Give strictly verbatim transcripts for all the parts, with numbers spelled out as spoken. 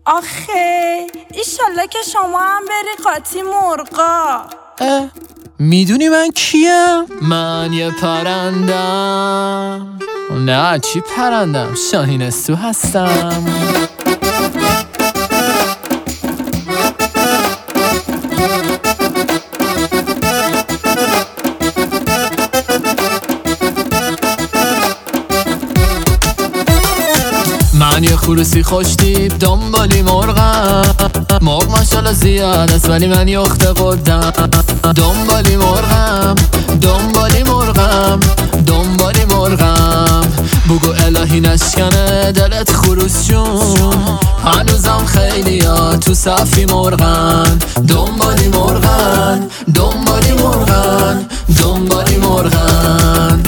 آخه ایشالله که شما هم بری قاطی مرغا. اه میدونی من کیم؟ من یه پرندم. نه چی پرندم، شاهین استو هستم. من یه خروسی خوشتیب دنبالی مرغم. مرغ ماشالله زیاد است ولی من یخت قدم. دنبالی مرغم دنبالی مرغم دنبالی مرغم. بگو الهی نشکنه دلت خروس جون. هنوزم خیلی ها تو صفی مرغن. دنبالی مرغن دنبالی مرغن دنبالی مرغن.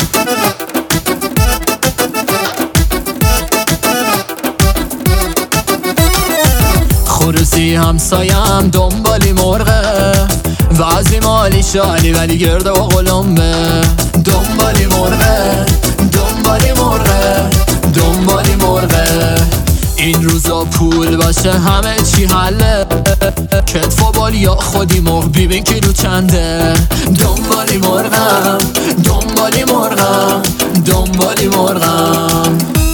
خروسی همسایم دنبالی مرغه. وزی مالی شالی ولی گرده و قلمبه. دنبالی مرغه دنبالی مرغه دنبالی مرغه. این روزا پول باشه همه چی حله. کتف و بال یا خودی مرغ ببین کیلو چنده. دنبالی مرغم دنبالی مرغم دنبالی مرغم.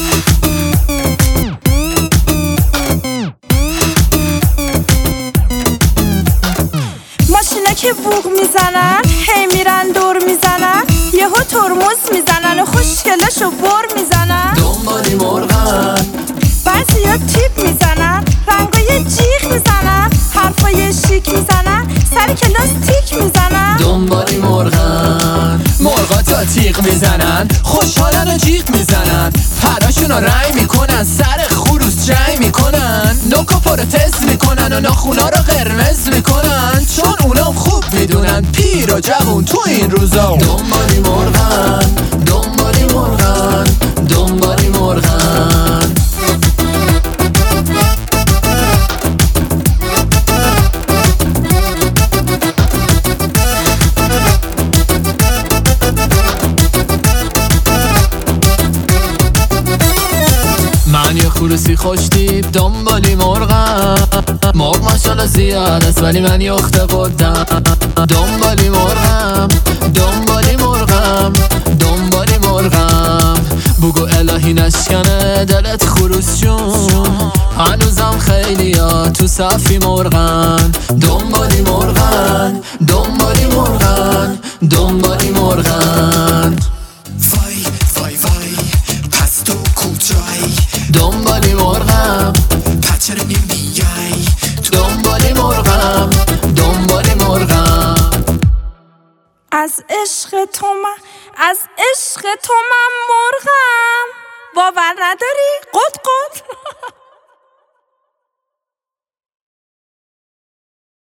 ماشینا که بوق میزنن هی میرن دور میزنن. یهو ترمز میزنن و خوشگلشو بر میزنن. دنبالی مرغن. بعضیا تیپ میزنن رنگای جیغ میزنن. حرفای شیک میزنن سر کلاس تیک میزنن. دنبالی مرغن. مرغا تا تیغ میزنن خوشحالن و جیغ میزنن. پراشونا رنگ میکنن سر خروس جنگ میکنن. نوکو پروتست میکنن و ناخونا رو قرمز میکنن. چون اونام خوب میدونن پیر و جوون تو این روزا. دنبالی مرغن دنبالی مرغن دنبالی مرغن. من یه خروسی خوشتیب دنبالی مرغم. مرغ ماشالله زیاد است ولی من یخت قدم. دنبالی مرغم دنبالی مرغم دنبالی مرغم. بگو الهی نشکنه دلت خروس جون. هنوزم خیلی ها تو صفی مرغن. دنبالی مرغن دنبالی مرغن دنبالی مرغن. وای وای وای پس تو کجایی؟ دنبالی مرغم. پس چرا نمیای؟ دنبالی مرغم دنبالی مرغم. از عشق تو من از عشق تو من مرغم. باور نداری؟ قد قد